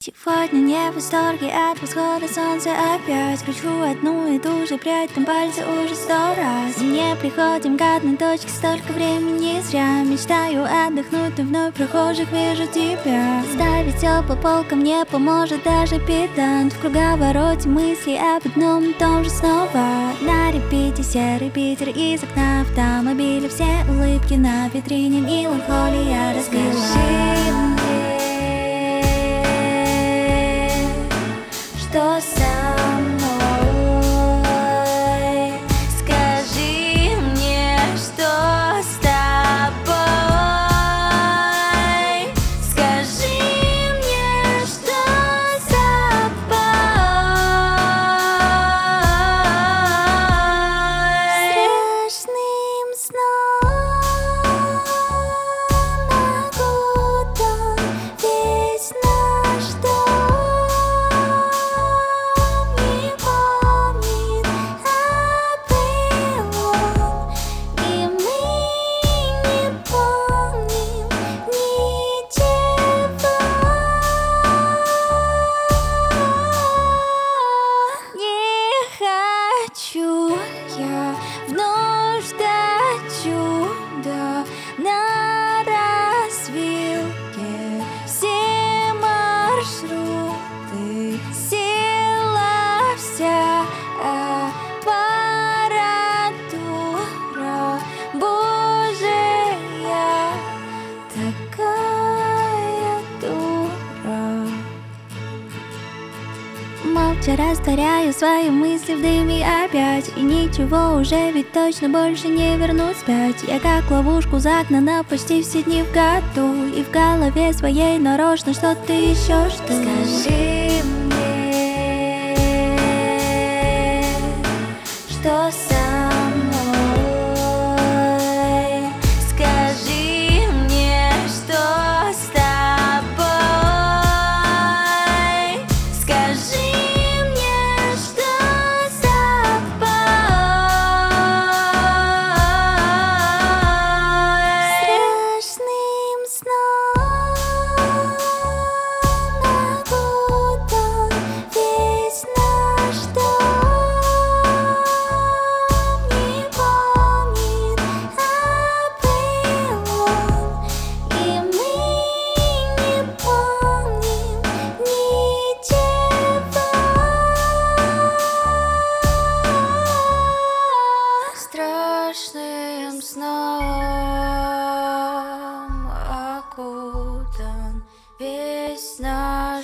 Сегодня не в восторге от восхода солнца опять. Кручу одну и ту же прядь, там пальцы уже 100 раз. И не приходим к одной точке, столько времени зря. Мечтаю отдохнуть, но вновь прохожих вижу тебя. Ставить все по полкам не поможет даже педант. В круговороте мысли об одном и том же снова. На репите серый Питер из окна автомобиля. Все улыбки на витрине, меланхолия разбила. Что со мной? Скажи мне, что с тобой? Скажи мне, что с тобой? Страшным сном окутан весь наш дом. Хочу я вновь ждать чуда на развилке. Все маршруты, села вся аппаратура Божия, такая дура. Молча растворяю свои мысли в дыме опять. И ничего уже ведь точно больше не вернуть вспять. Я как в ловушку загнана почти все дни в году. И в голове своей нарочно что-то еще жду. Скажи мне, что со мной? Скажи мне, что с тобой? Скажи. Страшным сном окутан весь наш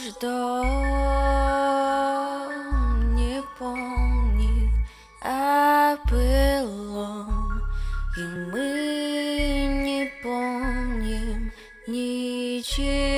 дом. Не помнит о былом, и мы не помним ничего.